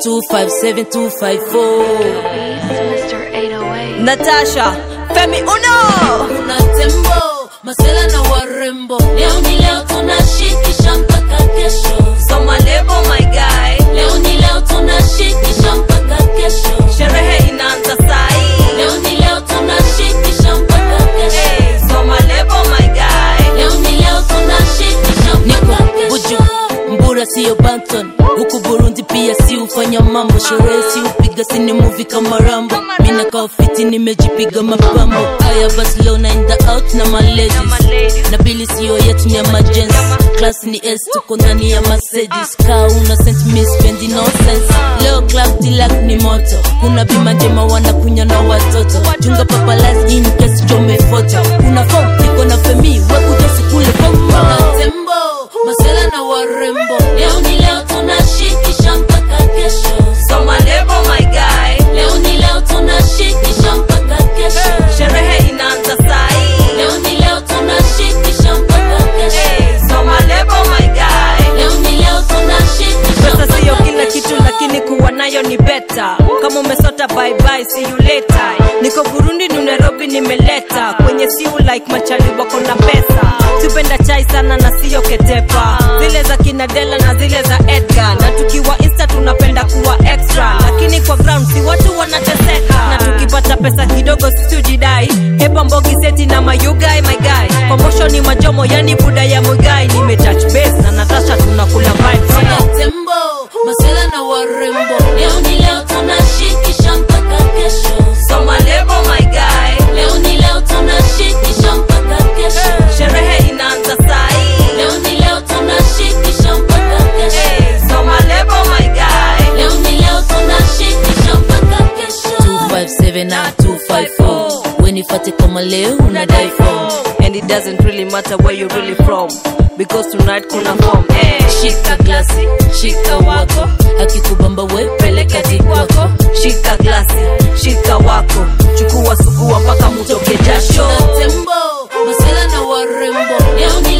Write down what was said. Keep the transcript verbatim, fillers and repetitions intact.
two five seven two five four. Mister eight oh eight. Natasha, Femi Uno. Una tembo, masela na warembo. Leo ni leo tunashikisha mpaka kesho. Soma lebo my guy. Leo ni leo tunashikisha mpaka kesho. Sherehe inaanza sai. Leo ni leo tunashikisha mpaka kesho. Hey, soma lebo my guy. Leo ni leo tunashikisha mpaka kesho. Buju, Mbura siyo Banton. Huku Burundi pia si ufanya mambo. Sherehe si upiga sini movie kama Rambo. Mina kaofiti nimejipiga mapambo. Aya Barcelona in the out na my ladies. Na bili siyo yetu ni emergency. Class ni S tuko ndani ya Mercedes. Kaa una sent me spendi no sense. Leo club dilak ni moto. Kuna bima njema wana kunya na watoto. Chunga paparazzi in case jome photo. Kuna phone tiko na Femi weku jesi kule popo. Una tembo, masela na warembo. Leo ni leo tunashikisha mpaka kesho. Soma lebo my guy. Leo ni leo tunashikisha mpaka kesho. Sherehe inaanza sai. Leo ni leo tunashikisha mpaka kesho. Hey, soma lebo my guy. Leo ni leo tunashikisha mpaka kesho. Pesa siyo kila kitu lakini kuwa nayo ni better. Kama umesota bye bye see you later. Niko Burundi ni Nairobi nimeleta. Kwenye siu like machali wako na pesa. Tupenda chai sana na siyo ketepa. Zile za Kinadela na zile za Edgar. Na tukiwa Insta tunapenda kuwa extra. Lakini kwa ground si watu wanateseka. Na tukipata pesa kidogo situjidai. Hepa mbogi seti na mayugai my guy. Promotion ni majomo yani buda ya mugai. Nime touch base na Natasha tunakula vibes. Una tembo, masela na warembo. Leo ni leo tunashikisha mpaka kesho. Soma lebo my guy. Leo ni leo tunashikisha mpaka kesho. Sherehe inaanza sai. Leo ni leo tunashikisha mpaka kesho. Hey, soma lebo my guy. Leo ni leo tunashikisha mpaka kesho. two five seven na two five four. When you fati kama leo unadai form. And it doesn't really matter where you're really from, because tonight kuna form. Hey. Shika glasi, shika wako. Akikubamba we peleka tikwako. Shika glasi, shika wako. Chukua sugua mpaka mutoke jasho. Una tembo, masela na warembo. Leo ni